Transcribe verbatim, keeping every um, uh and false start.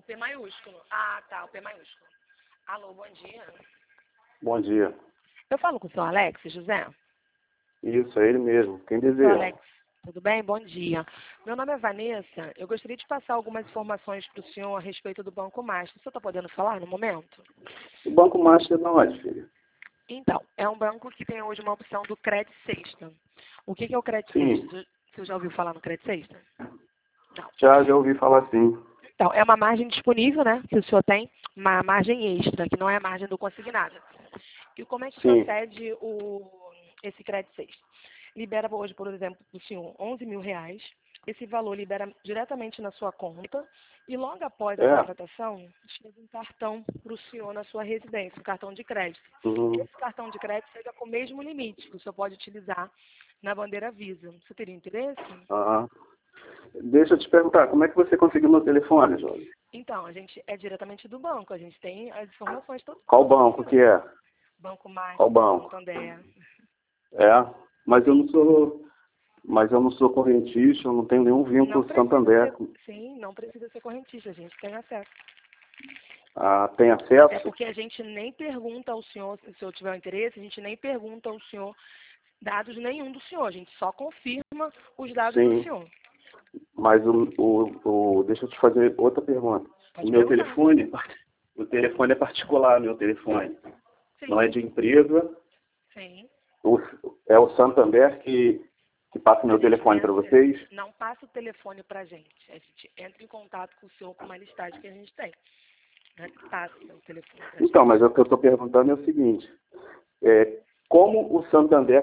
P maiúsculo. Ah, tá, o P maiúsculo. Alô, bom dia. Bom dia. Eu falo com o senhor Alex, José? Isso, é ele mesmo. Quem Senhor deseja? Alex, tudo bem? Bom dia. Meu nome é Vanessa. Eu gostaria de passar algumas informações para o senhor a respeito do Banco Master. O senhor está podendo falar no momento? O Banco Master não é, filho. Então, é um banco que tem hoje uma opção do Crédito Sexta. O que que é o Crédito Sim. Sexta? Você já ouviu falar no Crédito Sexta? Não. Já, já ouvi falar sim. Então, é uma margem disponível, né, que o senhor tem, uma margem extra, que não é a margem do consignado. E como é que Sim. procede o, esse crédito sexta? Libera hoje, por exemplo, para o senhor onze mil reais. Esse valor libera diretamente na sua conta e logo após a É. contratação, chega um cartão para o senhor na sua residência, um cartão de crédito. Uhum. Esse cartão de crédito chega com o mesmo limite que o senhor pode utilizar na bandeira Visa. Você teria interesse? Aham. Deixa eu te perguntar, como é que você conseguiu meu telefone, Jorge? Então, a gente é diretamente do banco, a gente tem as informações todas. Qual banco que é? Banco Master, Qual banco? Santander. É, mas eu não sou, mas eu não sou correntista, eu não tenho nenhum vínculo Não com precisa Santander. ser, sim, não precisa ser correntista, a gente tem acesso. Ah, tem Até acesso? porque a gente nem pergunta ao senhor, se o senhor tiver interesse, a gente nem pergunta ao senhor dados nenhum do senhor, a gente só confirma os dados do Sim, senhor. mas o, o, o, deixa eu te fazer outra pergunta. Pode O meu perguntar. telefone, o telefone é particular, meu telefone. Sim, Não é de empresa. sim. O, é o Santander que, que passa meu A gente tem telefone para acesso. vocês? Não passa o telefone pra gente, a gente entra em contato com o senhor com uma listagem que a gente tem. Né? Passa o telefone pra gente. Então, mas o que eu estou perguntando é o seguinte. É, como o Santander